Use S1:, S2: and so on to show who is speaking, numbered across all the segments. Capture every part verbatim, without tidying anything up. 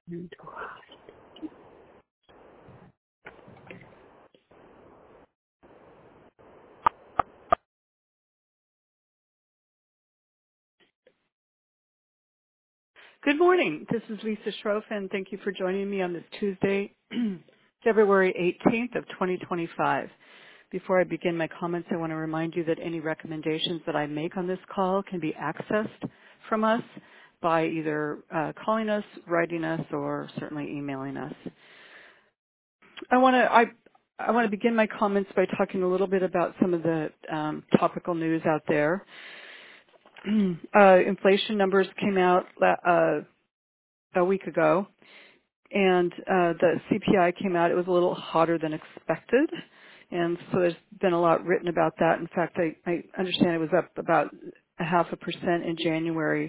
S1: Good morning. This is Lisa Schroff, and thank you for joining me on this Tuesday, February eighteenth of twenty twenty-five. Before I begin my comments, I want to remind you that any recommendations that I make on this call can be accessed from us by either uh, calling us, writing us, or certainly emailing us. I want to I, I want to begin my comments by talking a little bit about some of the um, topical news out there. uh, inflation numbers came out uh, a week ago, and uh, the C P I came out. It was a little hotter than expected, and so there's been a lot written about that. In fact, I, I understand it was up about a half a percent in January,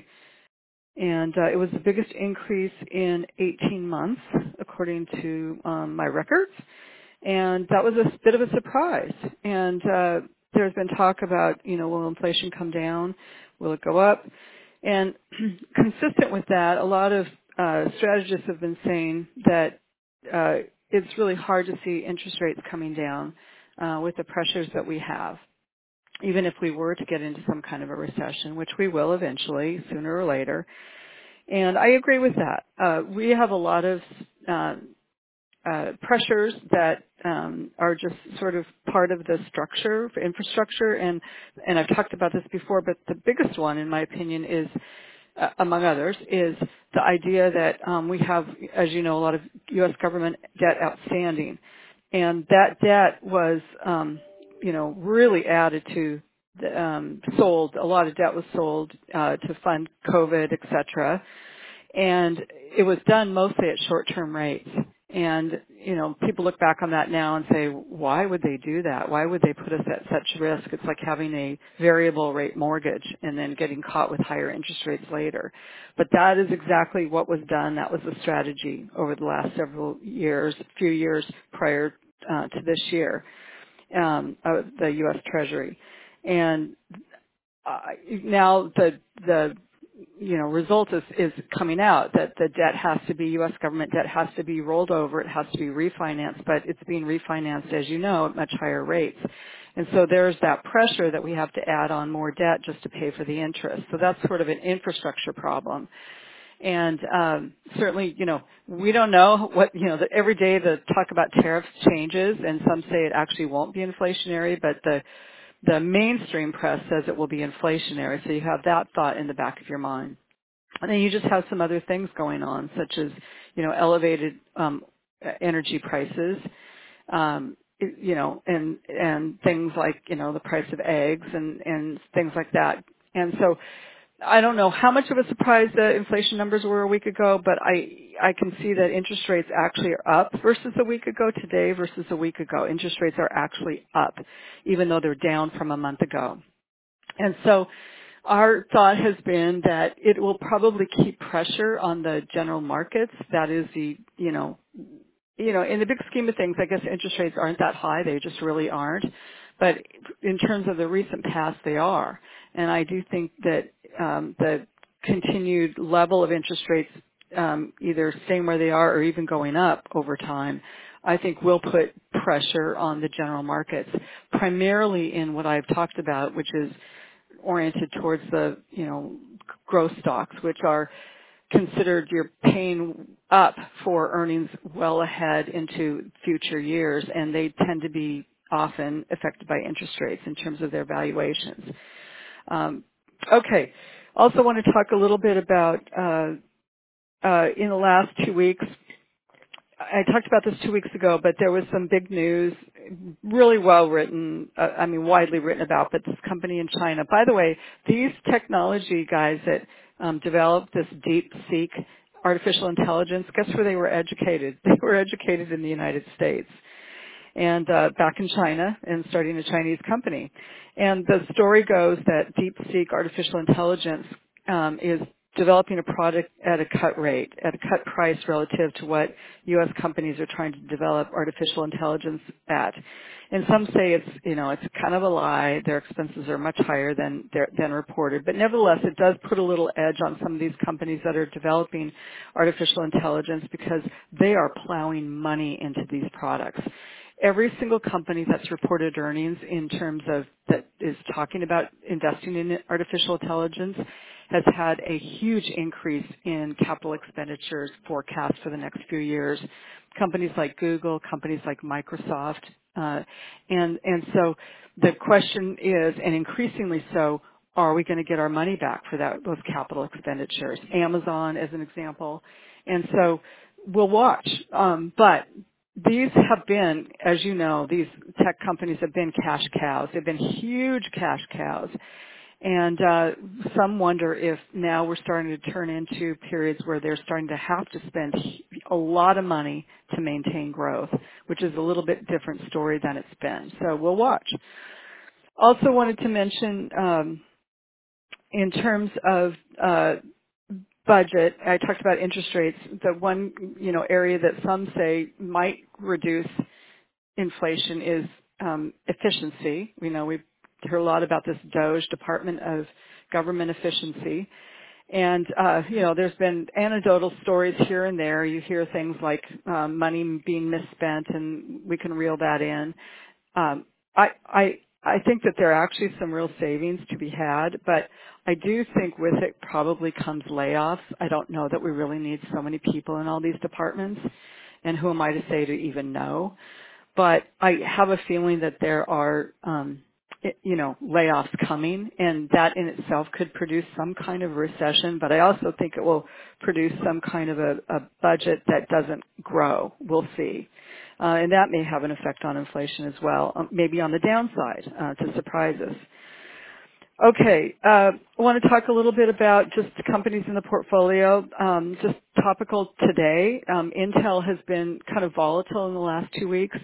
S1: and uh, it was the biggest increase in eighteen months, according to um, my records. And that was a bit of a surprise. And uh, there's been talk about, you know, will inflation come down? Will it go up? And consistent with that, a lot of uh, strategists have been saying that uh, it's really hard to see interest rates coming down uh, with the pressures that we have, even if we were to get into some kind of a recession, which we will eventually, sooner or later. And I agree with that. Uh, we have a lot of uh, uh, pressures that um, are just sort of part of the structure, for infrastructure, and and I've talked about this before, but the biggest one, in my opinion, is uh, among others, is the idea that um, we have, as you know, a lot of U S government debt outstanding, and that debt was, um, you know, really added to, the, um, sold. A lot of debt was sold uh, to fund COVID, et cetera, and it was done mostly at short-term rates. And, you know, people look back on that now and say, why would they do that? Why would they put us at such risk? It's like having a variable rate mortgage and then getting caught with higher interest rates later. But that is exactly what was done. That was the strategy over the last several years, few years prior uh, to this year, um, of the U S Treasury. And uh, now the the you know, result is, is coming out that the debt has to be, U S government debt has to be rolled over, it has to be refinanced, but it's being refinanced, as you know, at much higher rates. And so there's that pressure that we have to add on more debt just to pay for the interest. So that's sort of an infrastructure problem. And um, certainly, you know, we don't know what, you know, the, every day the talk about tariffs changes, and some say it actually won't be inflationary, but the the mainstream press says it will be inflationary, so you have that thought in the back of your mind. And then you just have some other things going on, such as, you know, elevated um, energy prices, um, you know, and and things like, you know, the price of eggs and and things like that. And so I don't know how much of a surprise the inflation numbers were a week ago, but I I can see that interest rates actually are up versus a week ago today versus a week ago. Interest rates are actually up, even though they're down from a month ago. And so our thought has been that it will probably keep pressure on the general markets. That is the, you know, you know, in the big scheme of things, I guess interest rates aren't that high. They just really aren't. But in terms of the recent past, they are. And I do think that um, the continued level of interest rates, um, either staying where they are or even going up over time, I think will put pressure on the general markets, primarily in what I've talked about, which is oriented towards the, you know, growth stocks, which are considered you're paying up for earnings well ahead into future years, and they tend to be often affected by interest rates in terms of their valuations. Um, okay. Also want to talk a little bit about uh, uh, in the last two weeks, I talked about this two weeks ago, but there was some big news, really well written, uh, I mean widely written about, but this company in China. By the way, these technology guys that um, developed this DeepSeek artificial intelligence, guess where they were educated? They were educated in the United States and uh, back in China and starting a Chinese company. And the story goes that DeepSeek artificial intelligence um, is developing a product at a cut rate, at a cut price relative to what U S companies are trying to develop artificial intelligence at. And some say it's, you know, it's kind of a lie. Their expenses are much higher than their- than reported. But nevertheless, it does put a little edge on some of these companies that are developing artificial intelligence because they are plowing money into these products. Every single company that's reported earnings in terms of that is talking about investing in artificial intelligence has had a huge increase in capital expenditures forecast for the next few years. Companies like Google, companies like Microsoft, uh, and and so the question is, and increasingly so, are we going to get our money back for that those capital expenditures? Amazon, as an example, and so we'll watch. Um, but these have been, as you know, these tech companies have been cash cows. They've been huge cash cows. And uh, some wonder if now we're starting to turn into periods where they're starting to have to spend a lot of money to maintain growth, which is a little bit different story than it's been. So we'll watch. Also wanted to mention um, in terms of uh, budget, I talked about interest rates. The one, you know, area that some say might reduce inflation is um, efficiency. We know we've heard a lot about this DOGE, Department of Government Efficiency. And, uh, you know, there's been anecdotal stories here and there. You hear things like um, money being misspent, and we can reel that in. Um, I, I, I think that there are actually some real savings to be had, but I do think with it probably comes layoffs. I don't know that we really need so many people in all these departments, and who am I to say to even know? But I have a feeling that there are, um, it- you know, layoffs coming, and that in itself could produce some kind of recession. But I also think it will produce some kind of a, a budget that doesn't grow. We'll see, uh, and that may have an effect on inflation as well, um, maybe on the downside uh, to surprise us. Okay, uh, I want to talk a little bit about just the companies in the portfolio. Um, just topical today, um, Intel has been kind of volatile in the last two weeks.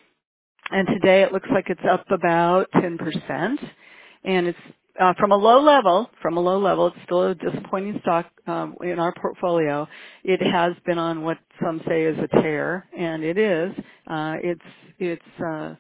S1: And today it looks like it's up about ten percent. And it's uh, from a low level, from a low level, it's still a disappointing stock um, in our portfolio. It has been on what some say is a tear, and it is. Uh, it's, it's, uh,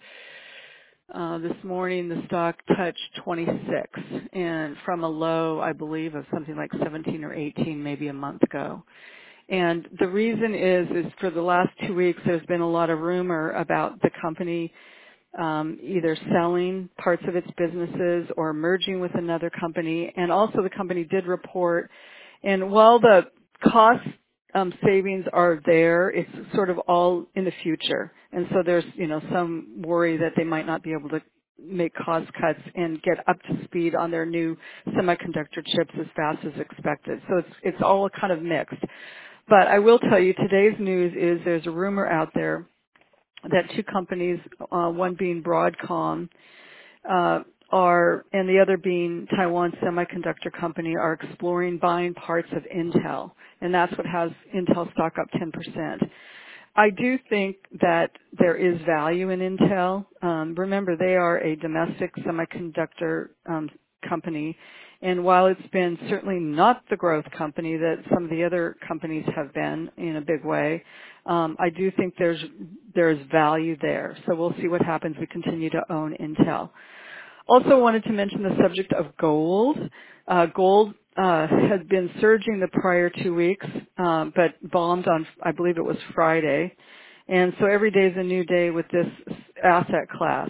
S1: uh, this morning the stock touched twenty-six, and from a low, I believe, of something like seventeen or eighteen maybe a month ago. And the reason is, is for the last two weeks, there's been a lot of rumor about the company um, either selling parts of its businesses or merging with another company. And also the company did report, and while the cost um, savings are there, it's sort of all in the future. And so there's, you know, some worry that they might not be able to make cost cuts and get up to speed on their new semiconductor chips as fast as expected. So it's, it's all kind of mixed. But I will tell you, today's news is there's a rumor out there that two companies, uh, one being Broadcom, uh, are, and the other being Taiwan Semiconductor Company, are exploring buying parts of Intel. And that's what has Intel stock up ten percent. I do think that there is value in Intel. Um, remember, they are a domestic semiconductor um, company, and while it's been certainly not the growth company that some of the other companies have been in a big way, um, I do think there's there's value there. So we'll see what happens. We continue to own Intel. Also wanted to mention the subject of gold. Uh, gold uh, has been surging the prior two weeks, um, but bombed on, I believe it was Friday. And so every day is a new day with this asset class.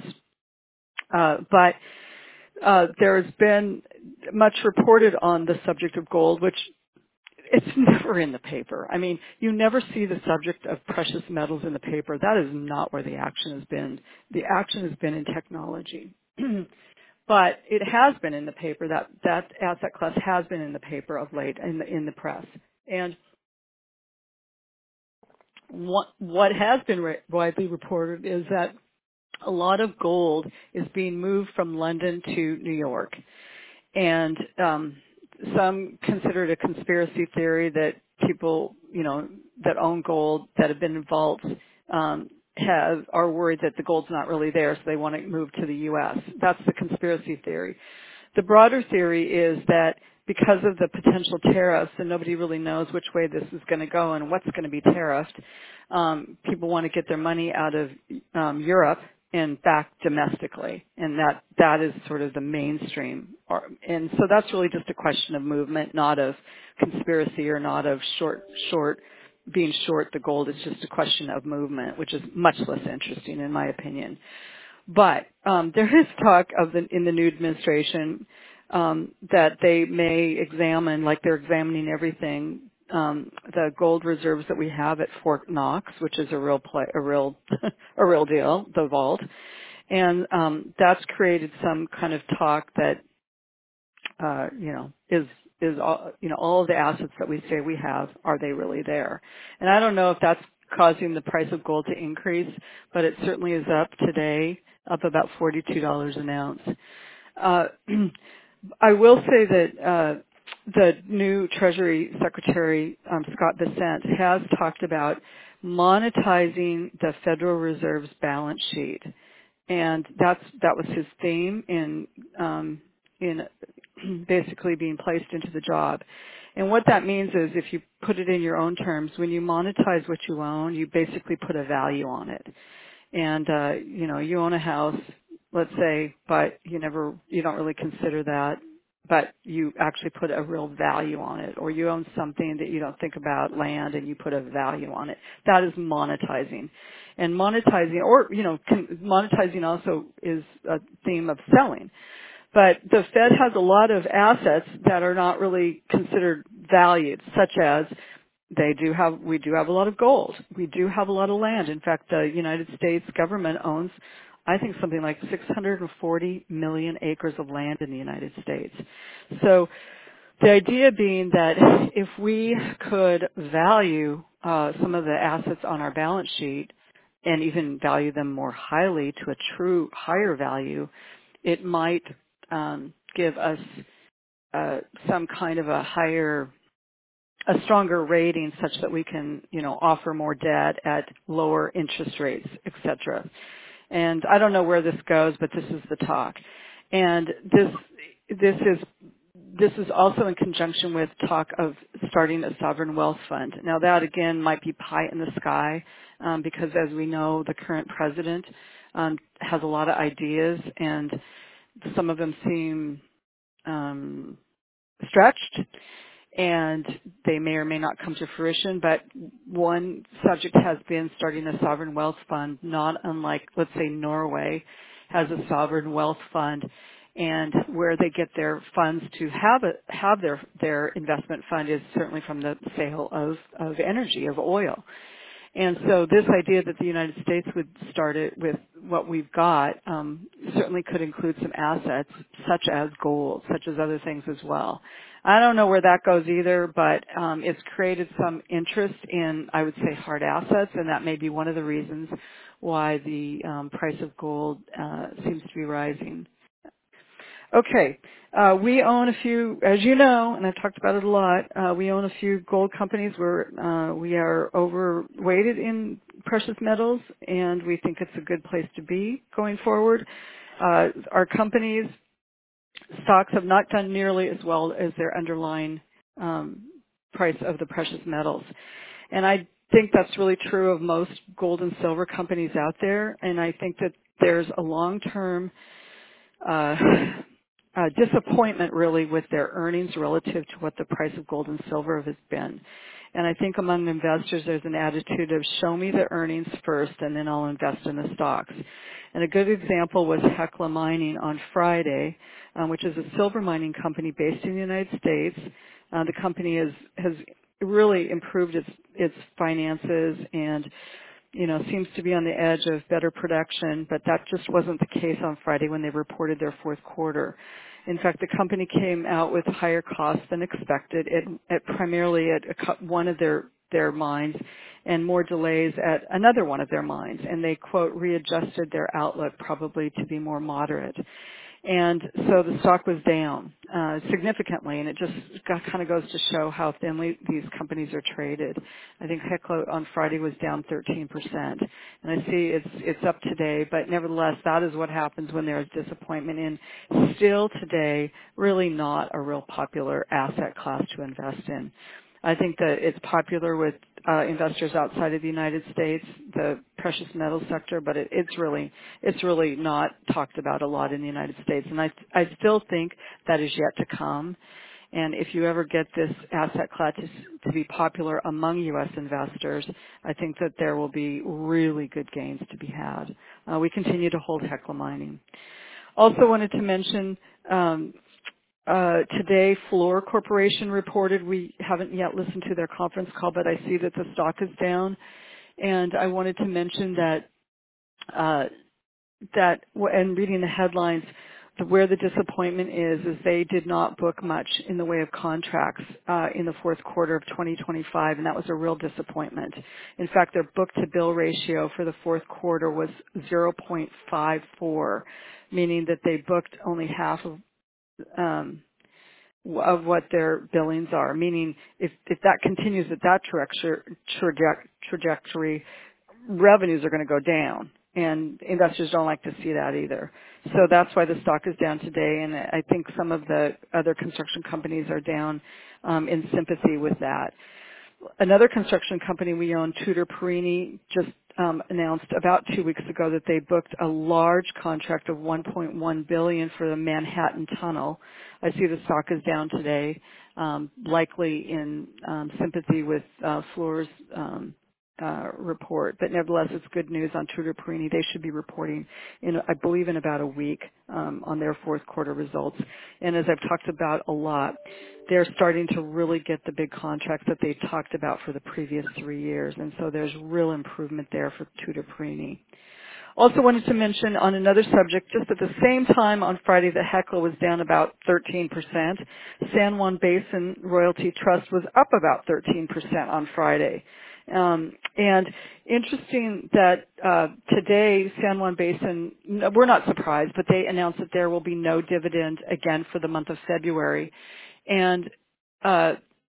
S1: Uh, but uh, there's been much reported on the subject of gold, which it's never in the paper. I mean, you never see the subject of precious metals in the paper. That is not where the action has been. The action has been in technology. But it has been in the paper. That that asset class has been in the paper of late, in the in the press. And what what has been re- widely reported is that a lot of gold is being moved from London to New York, and um, some consider it a conspiracy theory that people, you know, that own gold that have been in vaults um, have are worried that the gold's not really there, so they want to move to the U S. That's the conspiracy theory. The broader theory is that because of the potential tariffs, and nobody really knows which way this is going to go and what's going to be tariffed, um, people want to get their money out of um, Europe and back domestically, and that that is sort of the mainstream. Or, and so that's really just a question of movement, not of conspiracy or not of short short being short the gold. It's just a question of movement, which is much less interesting in my opinion. But um, there is talk of the, in the new administration um, that they may examine, like they're examining everything, um, the gold reserves that we have at Fort Knox, which is a real play, a real a real deal, the vault, and um, that's created some kind of talk that uh, you know is is all, you know all of the assets that we say we have, are they really there? And I don't know if that's causing the price of gold to increase, but it certainly is up today, up about forty-two dollars an ounce. Uh, I will say that uh, the new Treasury Secretary, um, Scott Bessent, has talked about monetizing the Federal Reserve's balance sheet, and that's that was his theme in um, in basically being placed into the job. And what that means is, if you put it in your own terms, when you monetize what you own, you basically put a value on it. And uh, you know, you own a house, let's say, but you never, you don't really consider that, but you actually put a real value on it. Or you own something that you don't think about, land, and you put a value on it. That is monetizing. And monetizing, or you know, con- monetizing also is a theme of selling. But the Fed has a lot of assets that are not really considered valued, such as they do have, we do have a lot of gold. We do have a lot of land. In fact, the United States government owns, I think, something like six hundred forty million acres of land in the United States. So the idea being that if we could value uh, some of the assets on our balance sheet and even value them more highly to a true higher value, it might um, give us uh, some kind of a higher, a stronger rating, such that we can, you know, offer more debt at lower interest rates, et cetera. And I don't know where this goes, but this is the talk. And this this is this is also in conjunction with talk of starting a sovereign wealth fund. Now that again might be pie in the sky, um, because as we know, the current president um, has a lot of ideas, and some of them seem um, stretched, and they may or may not come to fruition. But one subject has been starting a sovereign wealth fund, not unlike, let's say, Norway has a sovereign wealth fund, and where they get their funds to have a, have their their investment fund is certainly from the sale of of energy, of oil. And so this idea that the United States would start it with what we've got um, certainly could include some assets such as gold, such as other things as well. I don't know where that goes either, but um, it's created some interest in, I would say, hard assets, and that may be one of the reasons why the um, price of gold uh, seems to be rising. Okay. Uh, we own a few, as you know, and I've talked about it a lot, uh, we own a few gold companies where uh, we are overweighted in precious metals, and we think it's a good place to be going forward. Uh, our companies, stocks have not done nearly as well as their underlying um, price of the precious metals. And I think that's really true of most gold and silver companies out there, and I think that there's a long-term uh, uh, disappointment really with their earnings relative to what the price of gold and silver has been. And I think among investors there's an attitude of show me the earnings first and then I'll invest in the stocks. And a good example was Hecla Mining on Friday, um, which is a silver mining company based in the United States. Uh, the company is, has really improved its, its finances and you know, seems to be on the edge of better production, but that just wasn't the case on Friday when they reported their fourth quarter. In fact, the company came out with higher costs than expected, at, at primarily at a, co- one of their, their mines, and more delays at another one of their mines. And they, quote, readjusted their outlook probably to be more moderate. And so the stock was down uh, significantly, and it just got, kind of goes to show how thinly these companies are traded. I think Hekla on Friday was down thirteen percent, and I see it's it's up today, but nevertheless, that is what happens when there is disappointment in still today really not a real popular asset class to invest in. I think that it's popular with uh, investors outside of the United States, the precious metal sector, but it, it's really it's really not talked about a lot in the United States. And I I still think that is yet to come. And if you ever get this asset class to, to be popular among U S investors, I think that there will be really good gains to be had. Uh, we continue to hold Hekla Mining. Also wanted to mention. Um, Uh, today, Fluor Corporation reported. We haven't yet listened to their conference call, but I see that the stock is down. And I wanted to mention that, uh, that, and reading the headlines, the, where the disappointment is, is they did not book much in the way of contracts uh, in the fourth quarter of twenty twenty-five, and that was a real disappointment. In fact, their book-to-bill ratio for the fourth quarter was zero point five four, meaning that they booked only half of um, of what their billings are, meaning if, if that continues at that traje- traje- trajectory, revenues are going to go down, and investors don't like to see that either. So that's why the stock is down today, and I think some of the other construction companies are down um, in sympathy with that. Another construction company we own, Tudor Perini, just um, announced about two weeks ago that they booked a large contract of one point one billion dollars for the Manhattan Tunnel. I see the stock is down today, um, likely in um, sympathy with uh, Fluor's um, uh, report. But nevertheless, it's good news on Tudor Perini. They should be reporting, in, I believe, in about a week um, on their fourth quarter results. And as I've talked about a lot, they're starting to really get the big contracts that they talked about for the previous three years. And so there's real improvement there for Tudor Perini. Also wanted to mention on another subject, just at the same time on Friday that Hekla was down about thirteen percent, San Juan Basin Royalty Trust was up about thirteen percent on Friday. Um, and interesting that uh, today San Juan Basin, no, we're not surprised, but they announced that there will be no dividend again for the month of February. And uh,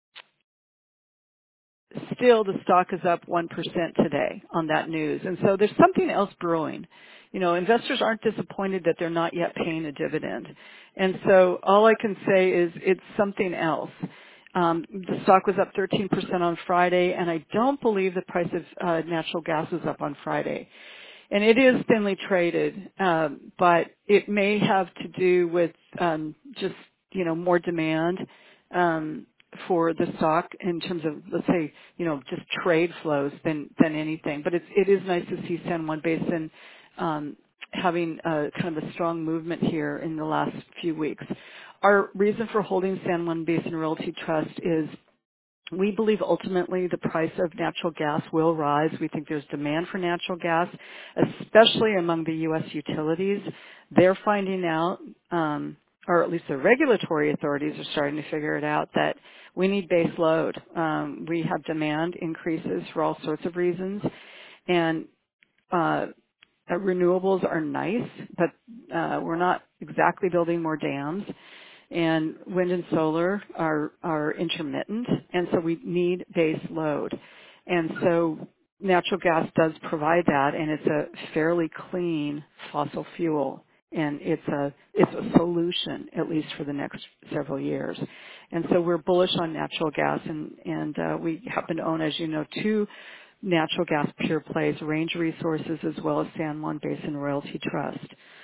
S1: still the stock is up one percent today on that news. And so there's something else brewing. You know, investors aren't disappointed that they're not yet paying a dividend. And so all I can say is it's something else. Um, the stock was up thirteen percent on Friday, and I don't believe the price of uh, natural gas was up on Friday. And it is thinly traded, um, but it may have to do with um, just, you know, more demand um, for the stock in terms of, let's say, you know, just trade flows than than anything. But it's it is nice to see San Juan Basin um, having a, kind of a strong movement here in the last few weeks. Our reason for holding San Juan Basin Realty Trust is we believe ultimately the price of natural gas will rise. We think there's demand for natural gas, especially among the U S utilities. They're finding out, um, or at least the regulatory authorities are starting to figure it out, that we need base load. Um, we have demand increases for all sorts of reasons, and uh, uh, renewables are nice, but uh, we're not exactly building more dams. And wind and solar are, are intermittent, and so we need base load. And so natural gas does provide that, and it's a fairly clean fossil fuel, and it's a it's a solution, at least for the next several years. And so we're bullish on natural gas, and and uh, we happen to own, as you know, two natural gas pure plays, Range Resources as well as San Juan Basin Royalty Trust.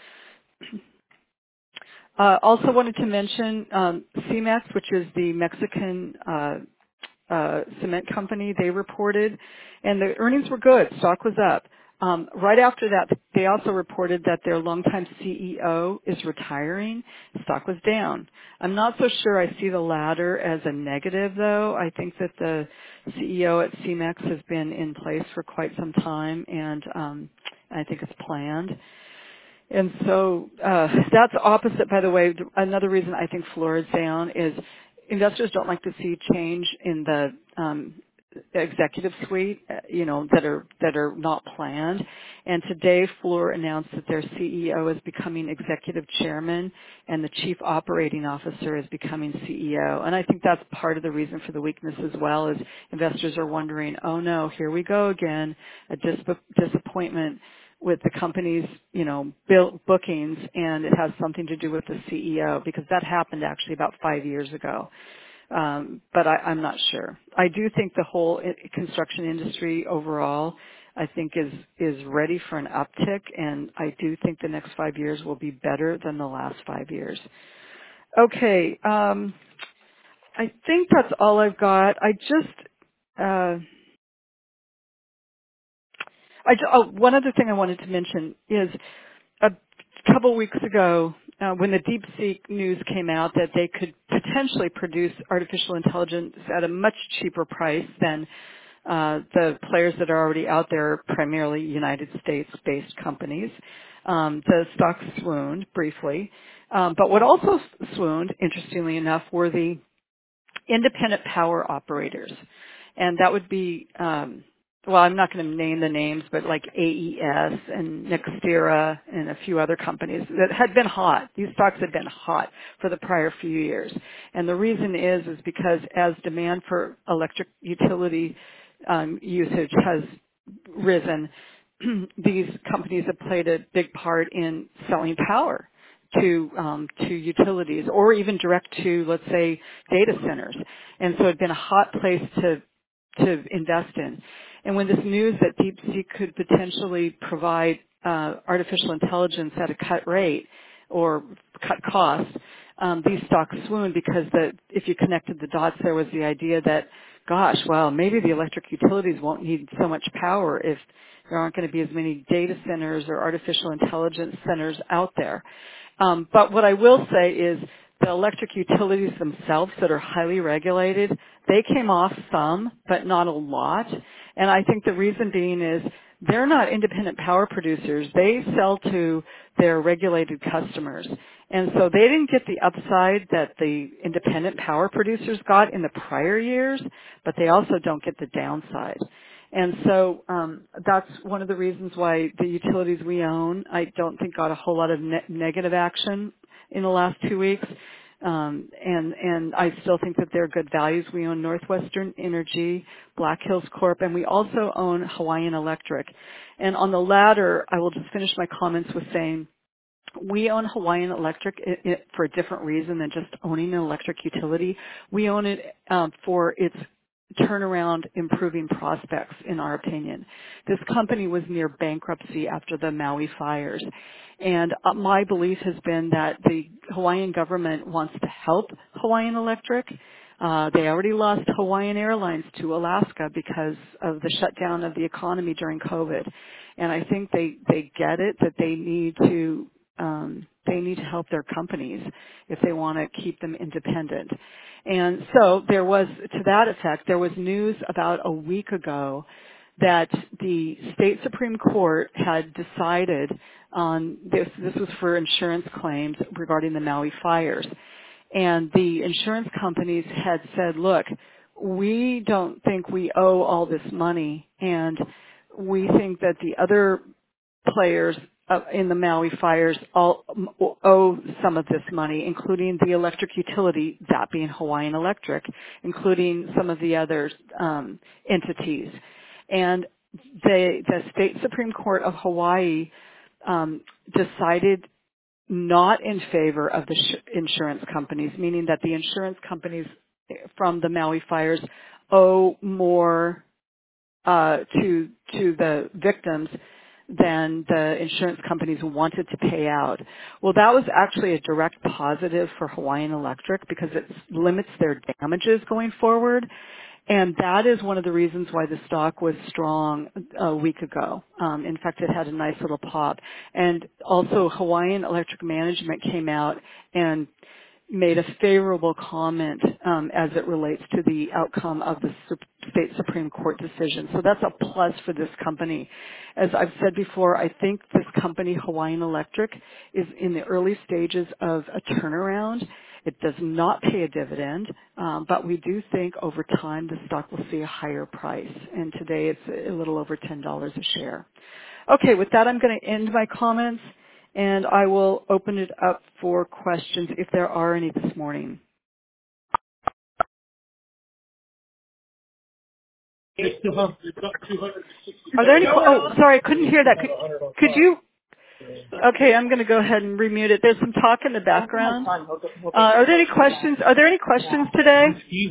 S1: Uh, also wanted to mention um, CEMEX, which is the Mexican uh, uh, cement company. They reported, and the earnings were good. Stock was up. Um, right after that, they also reported that their longtime C E O is retiring. Stock was down. I'm not so sure I see the latter as a negative, though. I think that the C E O at CEMEX has been in place for quite some time, and um, I think it's planned. And so uh, that's opposite, by the way. Another reason I think Fluor is down is investors don't like to see change in the um, executive suite, uh, you know, that are that are not planned. And today, Fluor announced that their C E O is becoming executive chairman, and the chief operating officer is becoming C E O. And I think that's part of the reason for the weakness as well. Is investors are wondering, oh no, here we go again, a dis- disappointment with the company's, you know, bill- bookings, and it has something to do with the C E O, because that happened actually about five years ago. Um, but I, I'm not sure. I do think the whole i- construction industry overall, I think, is is ready for an uptick, and I do think the next five years will be better than the last five years. Okay, um, I think that's all I've got. I just, uh, I ju- oh, one other thing I wanted to mention is a couple weeks ago, uh, when the DeepSeek news came out that they could potentially produce artificial intelligence at a much cheaper price than uh, the players that are already out there, primarily United States-based companies, um, the stock swooned briefly. Um, but what also swooned, interestingly enough, were the independent power operators. And that would be, um, well, I'm not going to name the names, but like A E S and Nextera and a few other companies that had been hot. These stocks had been hot for the prior few years. And the reason is, is because as demand for electric utility um, usage has risen, these companies have played a big part in selling power to um, to utilities, or even direct to, let's say, data centers. And so it's been a hot place to to invest in. And when this news that DeepSeek could potentially provide uh, artificial intelligence at a cut rate or cut cost, um, these stocks swooned, because the, if you connected the dots, there was the idea that, gosh, well, maybe the electric utilities won't need so much power if there aren't going to be as many data centers or artificial intelligence centers out there. Um, but what I will say is the electric utilities themselves that are highly regulated, they came off some, but not a lot. And I think the reason being is they're not independent power producers. They sell to their regulated customers. And so they didn't get the upside that the independent power producers got in the prior years, but they also don't get the downside. And so um, that's one of the reasons why the utilities we own, I don't think, got a whole lot of ne- negative action in the last two weeks. Um, and, and I still think that they're good values. We own Northwestern Energy, Black Hills Corp, and we also own Hawaiian Electric. And on the latter, I will just finish my comments with saying we own Hawaiian Electric i- i- for a different reason than just owning an electric utility. We own it um, for its turnaround improving prospects, in our opinion. This company was near bankruptcy after the Maui fires. And uh, my belief has been that the Hawaiian government wants to help Hawaiian Electric. Uh, they already lost Hawaiian Airlines to Alaska because of the shutdown of the economy during COVID. And I think they, they get it that they need to um, they need to help their companies if they want to keep them independent. And so there was, to that effect, there was news about a week ago that the state Supreme Court had decided on this. This was for insurance claims regarding the Maui fires. And the insurance companies had said, look, we don't think we owe all this money, and we think that the other players uh, in the Maui fires all um, owe some of this money, including the electric utility, that being Hawaiian Electric, including some of the other um, entities. And they, the state Supreme Court of Hawaii um, decided not in favor of the sh- insurance companies, meaning that the insurance companies from the Maui fires owe more uh, to to the victims than the insurance companies wanted to pay out. Well, that was actually a direct positive for Hawaiian Electric because it limits their damages going forward. And that is one of the reasons why the stock was strong a week ago. Um, in fact, it had a nice little pop. And also Hawaiian Electric Management came out and made a favorable comment um, as it relates to the outcome of the Sup- state Supreme Court decision. So that's a plus for this company. As I've said before, I think this company, Hawaiian Electric, is in the early stages of a turnaround. It does not pay a dividend, um, but we do think over time the stock will see a higher price. And today it's a little over ten dollars a share. Okay, with that I'm going to end my comments, and I will open it up for questions if there are any this morning. Are there any? Oh, sorry, I couldn't hear that. Could, could you? Okay, I'm going to go ahead and remute it. There's some talk in the background. Uh, are there any questions? Are there any questions today?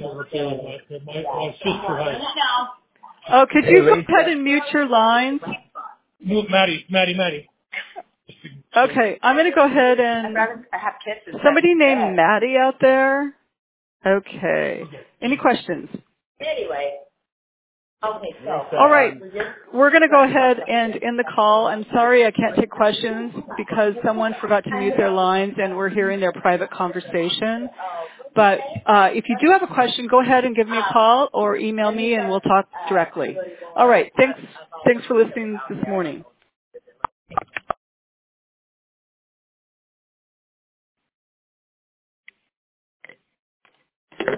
S1: Oh, could you go ahead and mute your lines?
S2: Maddie, Maddie, Maddie.
S1: Okay, I'm going to go ahead and somebody named Maddie out there. Okay. Any questions?
S3: Anyway. Okay, so.
S1: All right. We're going to go ahead and end the call. I'm sorry I can't take questions because someone forgot to mute their lines and we're hearing their private conversation. But uh, if you do have a question, go ahead and give me a call or email me and we'll talk directly. All right. Thanks. Thanks for listening this morning.